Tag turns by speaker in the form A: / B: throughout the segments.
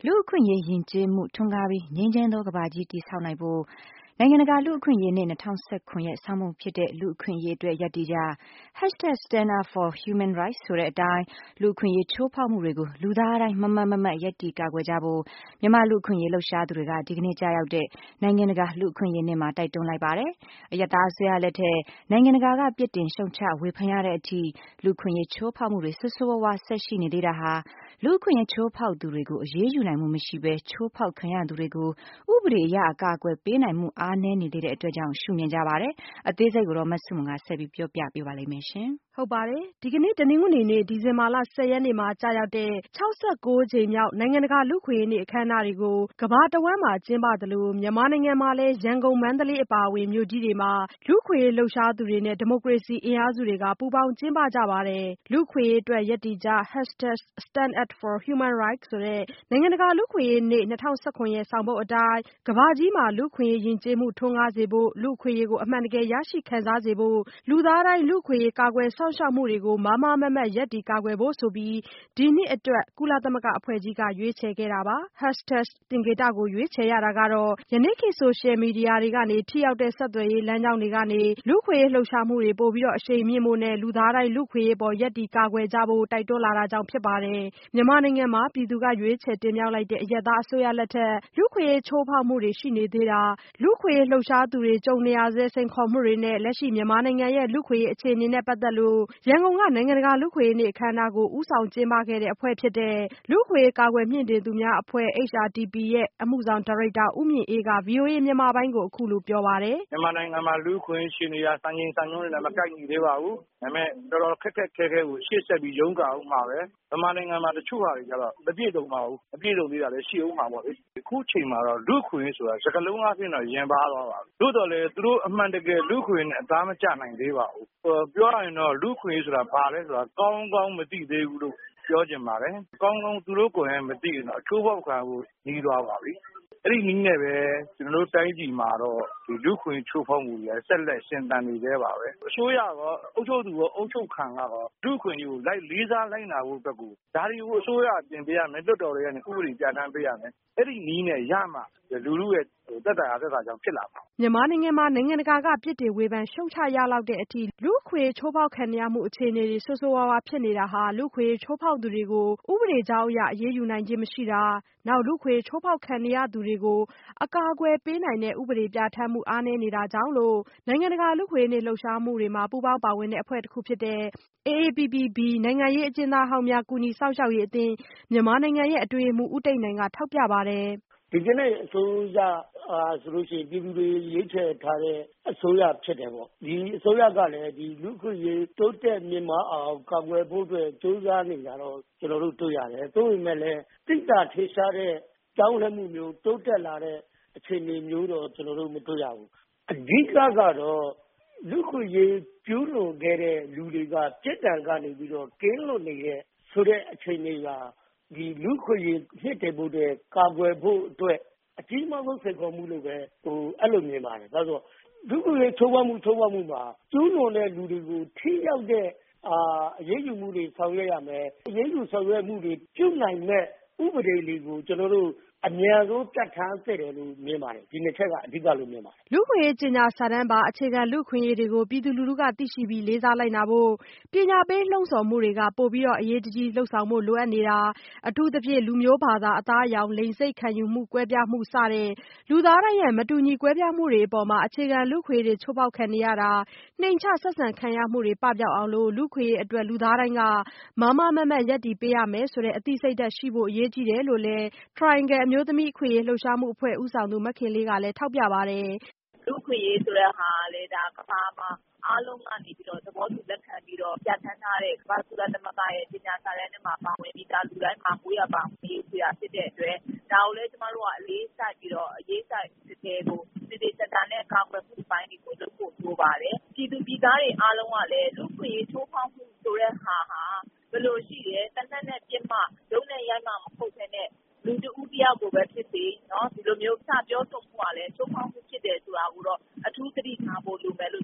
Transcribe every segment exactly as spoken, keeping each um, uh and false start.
A: လူ့အခွင့်အရေးယဉ်ကျေးမှုထွန်းကားပြီးငြိမ်းချမ်းသောကမ္ဘာကြီးတည်ဆောက်နိုင်ဖို့နိုင်ငံတကာလူ့အခွင့်အရေးနေ့၂၀၁၇ရဲ့ဆောင်းပုံဖြစ်တဲ့လူ့အခွင့်အရေးအတွက်ရပ်တည်ကြ hashtag stand up for human rights ဆိုတဲ့အတိုင်းလူ့အခွင့်အရေးချိုးဖောက်မှုတွေကိုလူသားတိုင်းမမှန်မမှန်ရပ်တည်ကာကွယ်ကြဖို့မြန်မာလူ့အခွင့်အရေးလှုပ်ရှားသူတွေကဒီကနေ့ကြာရောက်တဲ့နိုင်ငံတကာလူ့အခွင့်အရေးနေ့မှာတိုက်တွန်းလိုက်ပါတယ်။အရပ်သားအစိုးရလက်ထက်နိုင်ငံတကာကပြစ်တင်ရှုံချဝေဖန်ရတဲ့အထိလူ့အခွင့်အရေးချိုးဖောက်မှုတွေဆိုးဆိုးဝါးဝါးဆက်ရှိနေသေးတာဟာလူ့အခွင့်အရေးချိုးဖောက်သူတွေကိုအရေးယူနိုင်မှုမရှိဘဲချိုးဖောက်ခံရသူတွေကိုဥပဒေအရအကာအကွယ်ပေးနိုင်မှုအားနည်းနေသေးတဲ့အတွက်ကြောင့်ရှုမြင်ကြပါတယ်။အသေးစိတ်ကိုတော့မဆုမွန်ကဆက်ပြီးပြောပြပေးပါလိမ့်မယ်ရှင်။
B: ဟုတ်ပါတယ်ဒီကနေ့တနင်္ဂနွေနေ့ဒီဇင်ဘာလ၁၀ရက်နေ့မှာကြာရောက်တဲ့၆၉ကြိမ်မြောက်နိုင်ငံတကာလူ့အခွင့်အရေးနေ့အခမ်းအနားတွေကိုကမ္ဘာတဝန်းမှာကျင်းပသလိုမြန်မာနိုင်ငံမှာလည်းရန်ကုန်မန္တလေးအပါအဝင်မြို့ကြီးတွေမှာလူ့အခွင့်အရေးလှုပ်ရှားသူတွေနဲ့ဒီမိုကရေစီအင်အားစုတွေကပူးပေါင်းကျင်းပကြပါတယ်လူ့အခွင့်အရေးအတွက်ရပ်တည်ကြ hashtag stand up for human rights ဆိုတဲ့နိုင်ငံတကာလူ့အခွင့်အရေးနေ့၂၀၁၇ရဲ့ဆောင်ပုဒ်အတိုင်းကမ္ဘာကြီးမှာလူ့အခွင့်အရေးယဉ်ကျေးမှုထွန်းကားစေဖို့လူ့အခွင့်အရေးကိုအမှန်တကယ်ရရှိခံစားစေဖို့လူသားတိုင်းလူ့အခွင့်အရေးကာကွယ်စောင့်ရှောက်မှုတွေကိုမားမားမတ်မတ်ရပ်တည်ကာကွယ်ဖို့ဆိုပြီးဒီနှစ်အတွက်ကုလသမဂ္ဂအဖွဲ့ကြီးကရွေးချယ်ခဲ့တာပါ hashtag သင်္ကေတကိုရွေးချယ်ရတာကတော့ယနေ့ခေတ်ဆိုရှယ်မီဒီယာတွေကနေထိရောက်တဲ့ဆက်သွယ်ရေးလမ်းကြောင်းတွေကနေလူ့အခွင့်အရေးလှုပ်ရှားမှုတွေပိုပြီးတော့အရှိန်မြင့်ဖို့နဲ့လူသားတိုင်းလူ့အခွင့်အရေးပေါ်ရပ်တည်ကာကွယ်ကြဖို့တိုက်တွန်းလာတာကြောင့်ဖြစ်ပါတယ်မြန်မာနိုင်ငံမှာပြည်သူကရွေးချယ်တင်မြှောက်လိုက်တဲ့အရပ်သားအစိုးရလက်ထက်လူ့အခွင့်အရေးချိုးဖောက်မှုတွေရှိနေသေးတာလူ့အခွင့်အရေးလှုပ်ရှားသူတွေကြုံနေရဆဲစိန်ခေါ်မှုတွေနဲ့လက်ရှိမြန်မာနိုင်ငံရဲ့လူ့အခွင့်အရေးအခြေအနေနဲ့ပတ်သက်လို့ရန်ကုန်ကနိုင်ငံတကာလူ့အခွင့်အရေးနေ့အခမ်းအနားကိုဦးဆောင်ကျင်းပခဲ့တဲ့အဖွဲ့ဖြစ်တဲ့လူ့အခွင့်အရေးကာကွယ်မြှင့်တင်သူများအဖွဲ့ H R D P ရဲ့အမှုဆောင်ဒါရိုက်တာဦးမြင့်အေးက ဗွီအိုအေမြန်မာပိုင်းကိုအခုလိုပြောပါတယ်
C: ။မြန်မာနိုင်ငံမှာလူ့အခွင့်အရေးရှင်တွေကစံချိန်စံညွှန်းတွေနဲ့မကိုက်ညီသေးပါဘူး။ဒါပေမဲ့တော်တော်ခက်ခက်ခဲခဲကိုရှေ့ဆက်ပြီးရုန်းကန်အောင်မှာပဲ။မြန်မာနိုင်ငံမှာတချို့ဟာတွေကျတော့မပြည့်စုံပါဘူး။မပြည့်စုံသေးတာလည်းရှိအောင်မှာပေါ့လေ။အခုချိန်မှာတော့လူ့အခွင့်အရေးဆိုတာစကားလုံးအဖြစ်တော့ရင်ပါသွားပါပြီ။သို့တော်လည်းသူတို့အမှန်တကယ်လူ့အခွင့်အရေးနဲ့အသားမကျနိုင်သေးပါဘူး။ပြောရရင်တော့လူ့အခွင့်အရေးဆိုတာဘာလဲဆိုတာကောင်းကောင်းမသိသေးဘူးလို့ပြောချင်ပါတယ်။ကောင်းကောင်းသူတို့ကိုယ်တိုင်မသိရင်တော့အချိုးပေါက်ခံဖို့ညီးသွားပါပြီ။အဲ့ဒီနည်းနဲ့ပဲကျွန်တော်တို့တိုင်းပြည်မှာတော့ဒီလူ့ခွင့်ချိုးဖောက်မှုတွေဆက်လက်ရှင်သန်နေသေးပါပဲအစိုးရကအုပ်ချုပ်သူရောအုပ်ချုပ်ခံကတော့လူ့ခွင့်ကိုလိုက်လေးစားလိုက်နာဖို့အတွက်ကိုဒါတွေကိုအစိုးရတင်ပေးရမယ်လွတ်တော်တွေကနေဥပဒေပြဋ္ဌာန်းပေးရမယ်အဲ့ဒီနည်းနဲ့ရမှလူလူရဲ့သက်သာသက်သာကြောင့်ဖြစ်လာမှာ
B: မြန်မာနိုင်ငံမှာနိုင်ငံတကာကပြစ်တင်ဝေဖန်ရှုံချရလောက်တဲ့အထိလူ့အခွင့်ချိုးဖောက်ခံရမှုအခြေအနေတွေဆိုးဆိုးဝါးဝါးဖြစ်နေတာဟာလူ့အခွင့်ချိုးဖောက်သူတွေကိုဥပဒေကြောင်းအရအရေးယူနိုင်ခြင်းမရှိတာနောက်လူ့အခွင့်ချိုးဖောက်ခံရသူတွေကိုအကာအကွယ်ပေးနိုင်တဲ့ဥပဒေပြဋ္ဌာန်းမှုအားနည်းနေတာကြောင့်လို့နိုင်ငံတကာလူ့အခွင့်အရေးလှုပ်ရှားမှုတွေမှာပူးပေါင်းပါဝင်တဲ့အဖွဲ့တစ်ခုဖြစ်တဲ့ A A P P B နိုင်ငံရေးအကျဉ်းသားဟောင်းများကူညီစောင့်ရှောက်ရေးအသင်းမြန်မာနိုင်ငံရဲ့အတွင်းရေးမှူးဦးတိတ်နိုင်ကထောက်ပြပါတယ်
D: ဒီကနေ့အစိုးရအားဆိုလို့ရှိရင်ပြည်သူတွေရွေးချယ်ထားတဲ့အစိုးရဖြစ်တယ်ပေါ့ဒီအစိုးရကလည်းဒီလူ့ခွင့်ရေးတိုးတက်မြင့်မားအောင်ကာကွယ်ဖို့အတွက်ကြိုးစားနေတာတော့ကျွန်တော်တို့တွေ့ရတယ်သို့ပေမဲ့လည်းတိကျထေရှားတဲ့ကြောင်းလဲမှုမျိုးတိုးတက်လာတဲ့အခြေအနေမျိုးတော့ကျွန်တော်တို့မတွေ့ရဘူးအဓိကကတော့လူ့ခွင့်ရေးကျူးလွန်ခဲ့တဲ့လူတွေကပြစ်ဒဏ်ကနေပြီးတော့ကင်းလွတ်နေတဲ့ဆိုတဲ့အခြေအနေကဒီလူ့ခွင့်ရေးဖြစ်တယ်ဖို့တဲ့ကာကွယ်ဖို့အတွက်အကြီးမားဆုံးစိတ်ခေါ်မှုလို့ပဲဟိုအဲ့လိုမြင်ပါတယ်ဒါဆိုလူ့ခွင့်ရေးချိုးဖောက်မှုချိုးဖောက်မှုမှာကျူးလွန်တဲ့လူတွေကိုထိရောက်တဲ့အာအရေးယူမှုတွေဆောင်ရွက်ရမယ်အရေးယူဆောင်ရွက်မှုတွေပြုနိုင်တဲ့ဥပဒေလေးကိုကျွန်တော်တို့အများဆုံးပြဋ္ဌာန်းခဲ့တယ်လို့မြင်ပါတယ်ဒီနှစ်ချက်ကအဓိကလို့မြင်ပါတယ်
B: လူ့ခွင့်ရေးကျညာစာတမ်းပါအခြေခံလူ့ခွင့်ရေးတွေကိုပြည်သူလူထုကသိရှိပြီးလေးစားလိုက်နာဖို့ပညာပေးလှုံ့ဆော်မှုတွေကပို့ပြီးတော့အရေးတကြီးလှုပ်ဆောင်မှုလိုအပ်နေတာအထူးသဖြင့်လူမျိုးဘာသာအသားအရောင်လိင်စိတ်ခံယူမှုကွဲပြားမှုစတဲ့လူသားတိုင်းရဲ့မတူညီကွဲပြားမှုတွေအပေါ်မှာအခြေခံလူ့ခွင့်ရေးချိုးဖောက်ခံနေရတာနှိမ်ချဆက်ဆံခံရမှုတွေပပျောက်အောင်လို့လူ့ခွင့်ရေးအတွက်လူသားတိုင်းကမားမားမတ်မတ်ရပ်တည်ပေးရမယ်ဆိုတဲ့အသိစိတ်ဓာတ်ရှိဖို့အရေးကြီးတယ်လို့လည်း Triangle အမျိုးသမီးအခွင့်အရေးလှုပ်ရှားမှုအဖွဲ့ဦးဆောင်သူမခင်လေးကလည်းထောက်ပြပါတယ်
E: လူ့ခွင့်ရေးဆိုတဲ့ဟာလေဒါကဘာမှအားလုံးကနေပြီးတော့သဘောတူလက်ခံပြီးတော့ပြဋ္ဌာန်းထားတဲ့ကမ္ဘာ့ကုလသမဂ္ဂရဲ့ပညာစာတမ်းထဲမှာပါဝင်ပြီးသားလူတိုင်းမှာကိုရပါရေးပြဖြစ်တဲ့အတွက်ဒါကိုလည်းကျမတို့ကအလေးစိုက်ပြီးတော့အရေးစိုက်တကယ်ကိုဒီဒီစက်တာနဲ့ကာကွယ်မှုပိုင်းတွေကိုလုပ်ဖို့လိုပါတယ်ပြည်သူပြည်သားတွေအားလုံးကလည်းလူ့ခွင့်ရေးချိုးဖောက်မှုဆိုတဲ့ဟာဟာဘယ်လိုရှိရဲတနက်နဲ့ပြစ်မှရုံးနဲ့ရိုက်မှမဟုတ်ဘဲနဲ့လူတဦးတယောက်ကိုပဲဖြစ်စေနော်ဒီလိုမျိုးစပြောဆိုမှုကလည်းချိုးဖောက်မှုဖြစ်တယ်ဆိုတာကိုတော့အထူးသတိထားဖို့လိုမယ်လို့ကျွန်မမြင်ပါ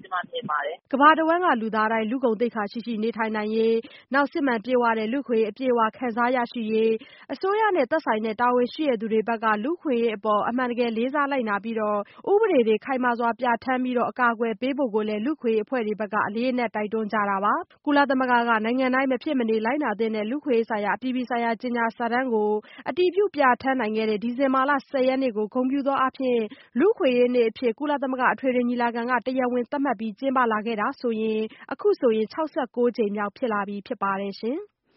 E: ပါတယ်
B: ကမ္ဘာတဝန်းကလူသားတိုင်းလူ့ဂုဏ်သိက္ခာရှိရှိနေထိုင်နိုင်ရေးနောက်စစ်မှန်ပြေဝတဲ့လူ့ခွင့်အပြည့်အဝခံစားရရှိရေးအစိုးရနဲ့သက်ဆိုင်တဲ့တာဝန်ရှိသူတွေဘက်ကလူ့ခွင့်ရေးအပေါ်အမှန်တကယ်လေးစားလိုက်နာပြီးတော့ဥပဒေတွေခိုင်မာစွာပြဋ္ဌာန်းပြီးတော့အကာအကွယ်ပေးဖို့ကိုလည်းလူ့ခွင့်ရေးအဖွဲ့တွေဘက်ကအလေးအနက်တိုက်တွန်းကြတာပါကုလသမဂ္ဂကနိုင်ငံတိုင်းမဖြစ်မနေလိုက်နာသင့်တဲ့လူ့ခွင့်ရေးဆိုင်ရာအပြည်ပြည်ဆိုင်ရာကြေညာစာတမ်းကိုအတည်ပြုပြဋ္ဌာန်းနိုင်ခဲ့တဲ့ဒီဇင်ဘာလဆယ်ရက်နေ့ကိုဂုဏ်ပြုသောအားဖြင့်လူ့ခွင့်ရေးနေ့အဖြစ်ကုလသမဂ္ဂအထွေထွေညီလာခံကတရားဝင်သတ်မှတ်ပြီးကျင်းပလာခဲ့တာဆိုရင်အခုဆိုရင်၆၉ကြိမ်မြောက်ဖြစ်လာပြီဖြစ်ပါတယ်ရှင်